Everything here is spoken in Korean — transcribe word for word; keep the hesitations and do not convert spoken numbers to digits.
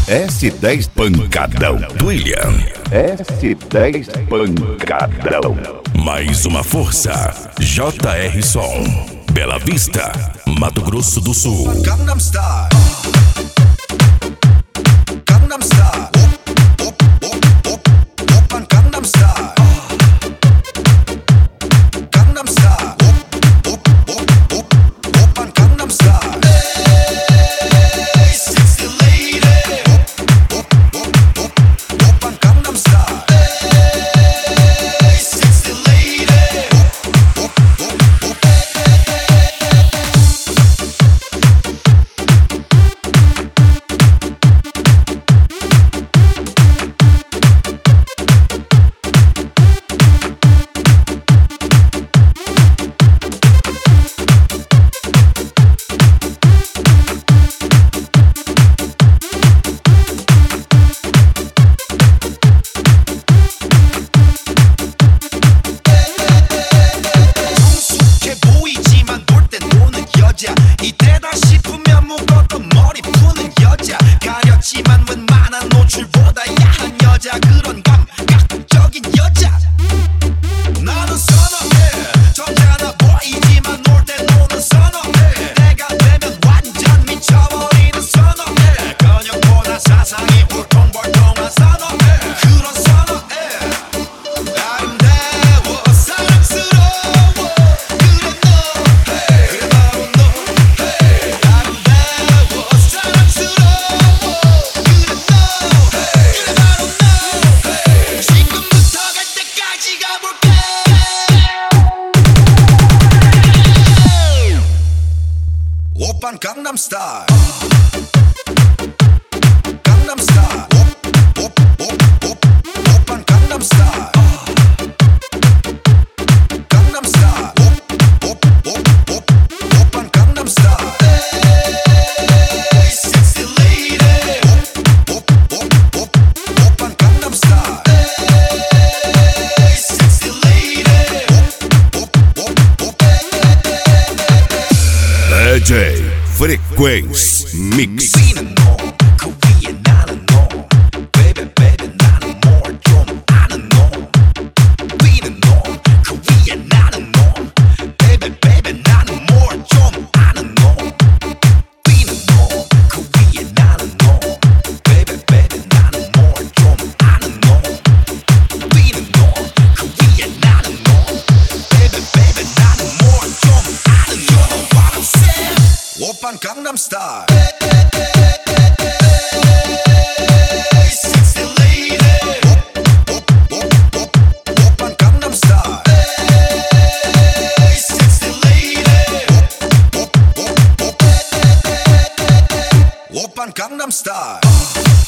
S dez Pancadão. William. S dez Pancadão. Mais uma força. J R Som. Bela Vista, Mato Grosso do Sul. Gangnam Style. Gangnam Style. Op, op, op, op, oppan Gangnam Style. Gangnam Style. Op, op, op, op, oppan Gangnam Style. Hey, sexy lady. Op, op, op, op, oppan Gangnam Style. Hey, sexy lady. Op, op, op, op. 이때다 싶으면 묶었던 머리 푸는 여자 가렸지만 웬만한 노출보다 야한 여자 그런 감각적인 여자 나는 선호해 점잖아 보이지만 놀 때 노는 선호해 내가 되면 완전 미쳐버리는 선호해 근육보다 사상이 울퉁불퉁한 선호해 그런 선호해 아름다워 사랑스러워 그래 너 그래 바로 너 오빤 강남 스타일. 강남 스타일. 옵옵옵옵 오빤 강남 스타일. 강남 스타일. 옵옵옵옵 오빤 강남 스타일. Hey, sexy lady. 옵옵옵옵 오빤 강남 스타일. Hey, sexy lady. 옵옵옵옵 디제이 Frequency Mix. 위는 너, 그 위에 나는 너. Baby, baby, 나는 뭘 좀 아는 너. 위는 너, 그 위에 나는 너. Baby, baby, 나는 뭘 좀 아는 너. 위는 너, 그 위에 나는 너. Baby, baby, 나는 뭘 좀 아는 너. 위는 너, 그 위에 나는 너. Baby, baby, 나는 뭘 좀 아는 너. You know what I'm saying? 오빤 강남 스타일. Hey, sexy lady. 옵옵옵옵 오빤 강남 스타일. Hey, sexy lady. 옵옵옵옵 오빤 강남 스타일.